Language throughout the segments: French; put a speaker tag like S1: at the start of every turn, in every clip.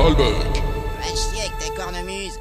S1: Holbuck.
S2: Va chier avec ta cornemuse.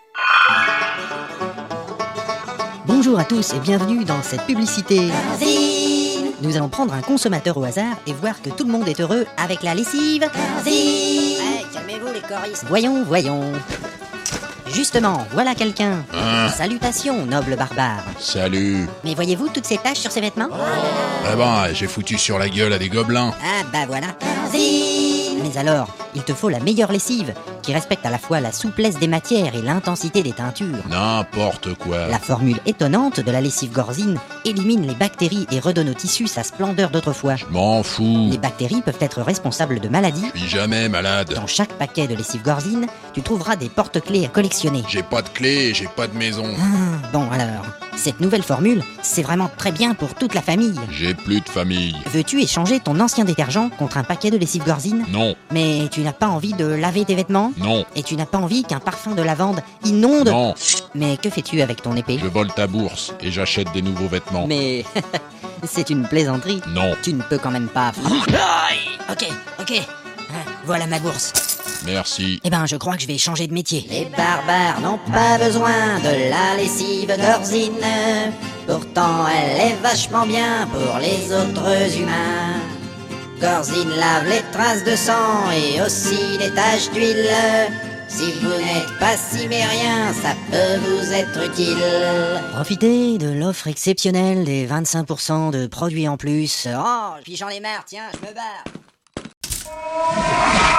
S3: Bonjour à tous et bienvenue dans cette publicité.
S2: Corzine.
S3: Nous allons prendre un consommateur au hasard et voir que tout le monde est heureux avec la lessive.
S2: Corzine. Calmez-vous les choristes.
S3: Voyons. Justement, voilà quelqu'un.
S1: Hein?
S3: Salutations, noble barbare.
S1: Salut.
S3: Mais voyez-vous toutes ces taches sur ses vêtements?
S1: Eh ben, j'ai foutu sur la gueule à des gobelins.
S3: Ah bah voilà.
S2: Corzine.
S3: Mais alors, il te faut la meilleure lessive, qui respecte à la fois la souplesse des matières et l'intensité des teintures.
S1: N'importe quoi.
S3: La formule étonnante de la lessive Corzine élimine les bactéries et redonne au tissu sa splendeur d'autrefois.
S1: M'en fous.
S3: Les bactéries peuvent être responsables de maladies.
S1: Je suis jamais malade.
S3: Dans chaque paquet de lessive Corzine, tu trouveras des porte-clés à collectionner.
S1: J'ai pas de clé, j'ai pas de maison.
S3: Bon alors, cette nouvelle formule, c'est vraiment très bien pour toute la famille.
S1: J'ai plus de famille.
S3: Veux-tu échanger ton ancien détergent contre un paquet de lessive Corzine?
S1: Non,
S3: Mais tu n'as pas envie de laver tes vêtements?
S1: non,
S3: Et tu n'as pas envie qu'un parfum de lavande inonde?
S1: non.
S3: Mais que fais-tu avec ton épée?
S1: Je vole ta bourse et j'achète des nouveaux vêtements.
S3: Mais c'est une plaisanterie.
S1: Non,
S3: Tu ne peux quand même pas... Ok. Voilà ma bourse.
S1: merci.
S3: Eh ben, je crois que je vais changer de métier.
S2: Les barbares n'ont pas besoin de la lessive Corzine. Pourtant elle est vachement bien pour les autres humains. Corzine lave les traces de sang et aussi les taches d'huile. Si vous n'êtes pas cimérien, ça peut vous être utile.
S3: Profitez de l'offre exceptionnelle des 25% de produits en plus.
S2: Oh, puis j'en ai marre, tiens, je me barre.